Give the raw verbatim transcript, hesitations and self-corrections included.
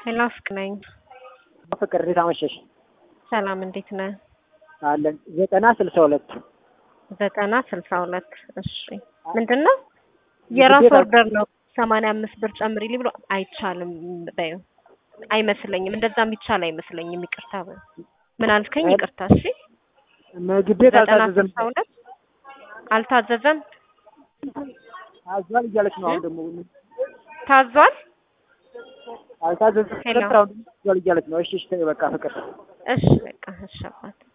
ሄሎ ፍቅነኝ ፍቅር እንዴት አመሸሽ? ሰላም እንዴት ነህ? አለን ዘጠና ስልሳ ሁለት ዘጠና ስልሳ ሁለት እሺ ምንድነው? የራስ ኦርደር ነው ሰማንያ አምስት ብር ጨምሪልኝ ብሎ አይቻልም በዩ አይመስለኝም እንደዛ የሚቻል አይመስለኝም ይቅርታ በይ ምን አልከኝ ይቅርታ እሺ ምግብ ቤት አልታዘዘም አልታዘዘም አዟል እያለች ነው አሁን ደግሞ ታዟል አልታዘዘም አልታዘዘም እያለች ነው እሺ እሺ በቃ ፍቅር እሺ በቃ እሺ አባት